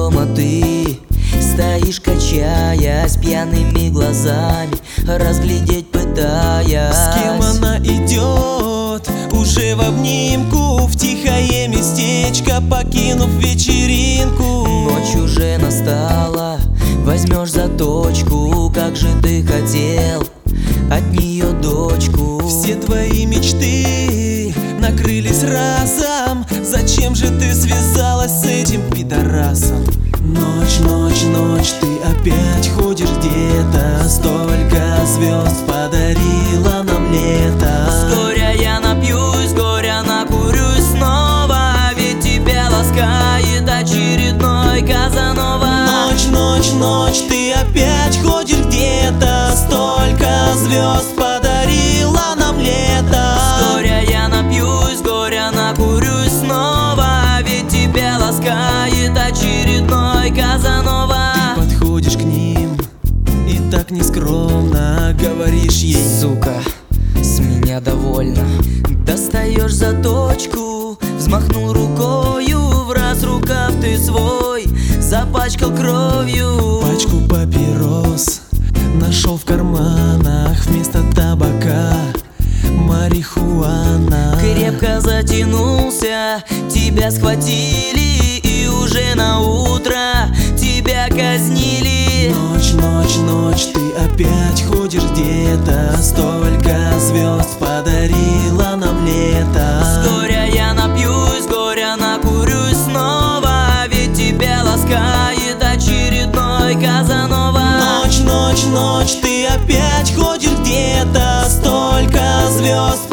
дома ты стоишь, качаясь, пьяными глазами разглядеть пытаясь. С кем она идет, уже в обнимку, в тихое местечко покинув вечеринку. Ночь уже настала, возьмешь за точку, как же ты хотел от нее дочку. Все твои мечты накрылись разом, зачем же ты связалась с этим пидорасом? Ночь, ночь, ночь, ты опять ходишь где-то, столько звезд подарила нам лето. С горя я напьюсь, с горя накурюсь снова, ведь тебя ласкает очередной Казанова. Ночь, ночь, ночь, ты опять ходишь где-то, столько звезд подарила нам лето. С горя я напьюсь, с горя накурюсь снова, ведь тебя ласкает очередной Казанова. Ты подходишь к ним и так нескромно говоришь ей: сука, с меня довольно. Достаешь за точку, взмахнул рукою, в раз рукав ты свой запачкал кровью. Пачку папирос нашел в карманах, вместо табака марихуана. Крепко затянулся, тебя схватили, и уже на утро тебя казнили. Ночь, ночь, ночь, ты опять ходишь где-то, столько звезд подарила нам лето. С горя я напьюсь, с горя накурюсь снова, ведь тебя ласкает очередной Казанова. Ночь, ночь, ночь, ты опять ходишь где-то, столько звезд